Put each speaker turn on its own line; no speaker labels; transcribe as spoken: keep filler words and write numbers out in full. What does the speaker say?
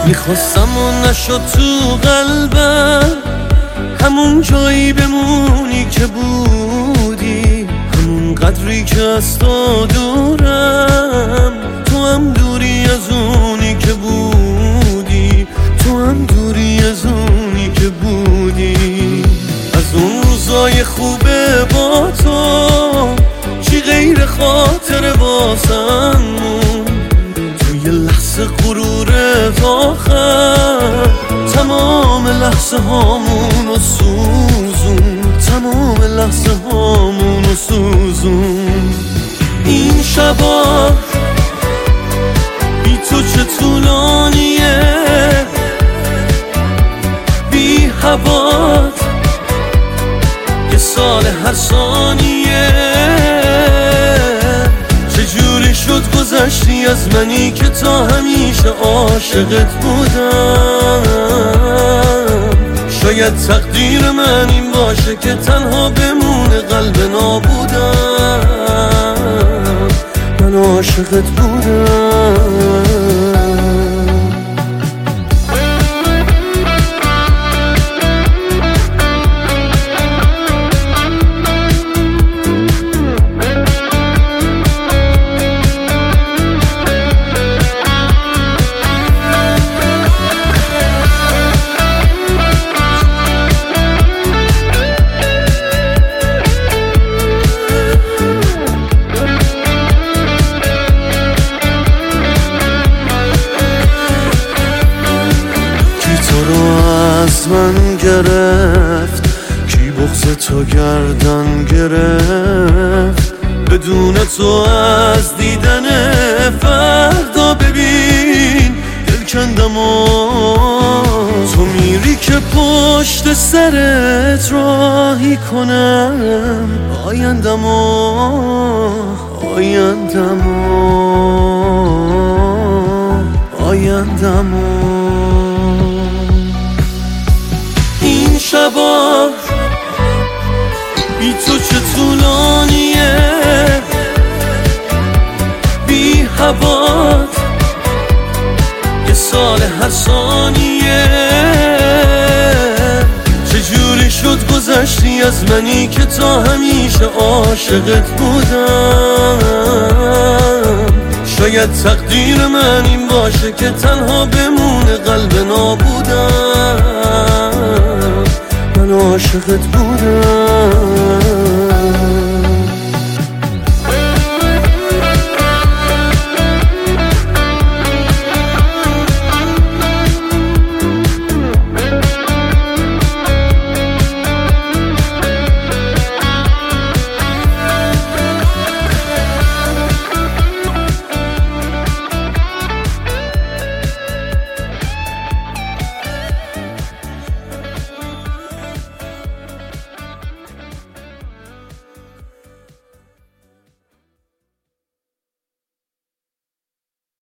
میخواستم و نشد تو قلبم، همون جایی بمونی که بودی، همون قدری که از تو دورم. تو هم دوری از اونی که بودی، تو هم دوری از اونی که بودی. از اون روزای خوبه با تو چی غیر خاطر واسم مون، توی لحظه غرورت آخر تمام لحظه هامونو سوزون، تمام لحظه هامونو سوزون. این شبا بی تو چه طولانیه، بی هوات یه سال هر ثانیه. چجوری شد گذشتی از منی که تا همیشه عاشقت بودم. شاید تقدیر من این باشه که تنها بمونه قلب نابودم. من عاشقت بودم. از من گرفت کی بغض تو گردن گرفت، بدون تو از دیدن فردا ببین دل کندم و تو میری که پشت سرت راهی کنم آیندم و آیندم و آیندم و شبا بی تو چه طولانیه، بی هوات یه سال هر ثانیه. چجوری شد گذشتی از منی که تا همیشه عاشقت بودم. شاید تقدیر من این باشه که تنها بمونه قلب نابودم. من عاشقت بودم.